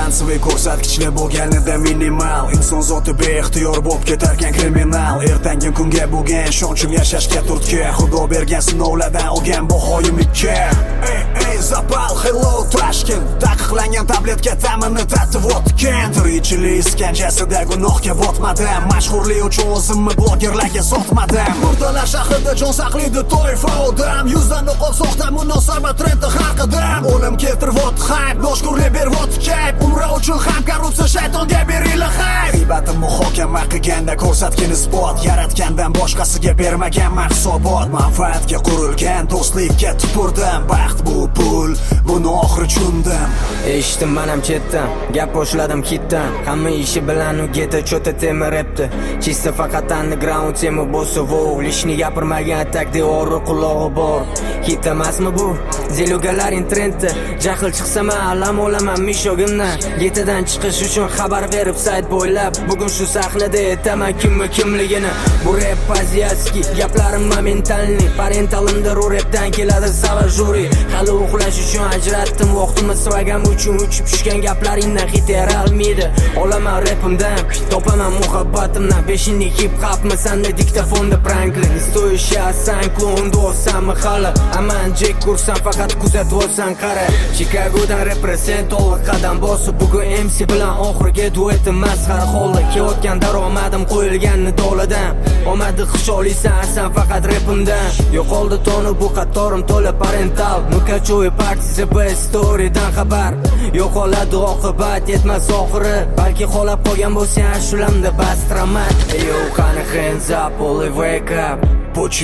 Glansoviy ko'rsatkichli bo'lganida minimal, inson zoti beixtiyor bo'lib ketarkan kriminal. Ertangi kunga bo'lgan ishonchim yashashga turtki, Xudo bergan sinovlardan olgan bahoyim ikki. Ey zapal, hello Tashkent, taqiqlangan tabletka ta'mini tatib o'tgan. Tirikchilik iskanjasida gunohga botmadim, mashhurlik uchun o'zimni blogerlarga sotmadim. Murdalar shahrida jon saqlaydi toifa odam, yuzdan o'qol soxta munosabat trendi har qadam. O'lim keltirib hype, noshkurlik berib kayf, umra uchun ham korrupsiya shaytonga beringlar hayf. G'iybatim muhokama qilganda ko'rsatgan isbot, yaratgandan boshqasiga bermagan hisobot. Manfaatga qurilgan do'stlikka tupurdim, baxt bu pul, buni oxiri tushundim. Eshitdim manam chetdan, gap boshladim hitdan, hamma ishi bilan u geta cho'ta temiribdi. Chista faqat underground temi bosib, lishni gapirmagan takdi o'ri qulog'i bor. Hit emasmi bu? Zelugalaring trendda, jahl chiqsa men alam olaman mishogimdan. Getadan chiqish uchun xabar berib sayt bo'ylab, bugun shu sahnada aytaman kimligini. Bu rap poziyaski, gaplarim momentalniy, parentalimda rapdan keladi sava juri. Hali uxlash uchun ajratdim vaqtimni, svagam uchun uchib tushgan gaplaringdan hit eralmaydi. Olaman rapimdan, topaman muhabbatimdan, peshinni hip hopmi sanda diktafonda Franklin. Stoyishya san klon do'sam hali, aman Jack kursan faqat kuzatib olsan qara. Chicagodan represent olib qadam bosib, bugun MC bilan oxirgi duetim masxara holda. Kelayotgan daromadim qo'yilgan nidoladan, omadi xusholaysan san faqat rapimdan. Yo'qoldi toni bu qatorim to'la parental, Mukachoy partisi bu storydan xabar. Yo'qoladi oqibat yetmas oxiri, balki qolib qolgan bo'lsang shulamda bastiraman. Yo qani hands up, all wake up. Put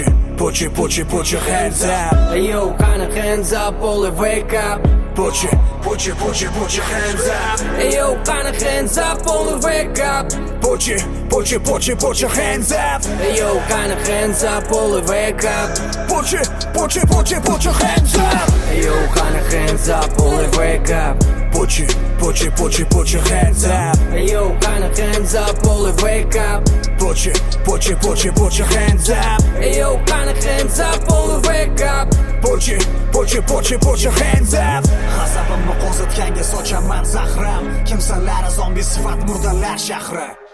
your hands up. Yo qani hands up, all wake up. Put your hands up. Yo qani hands up, all wake up. Put your hands up. Yo qani hands up, all wake up. Put your hands up. Yo qani hands up, all wake up. Put your hands up. Yo qani hands up, all wake up. Put your hands up. Yo qani hands up, all wake up. Put your hands up. G'azabimni qo'zitganga sochaman zahram, kimsanlar zombi sifat murdalar shahri.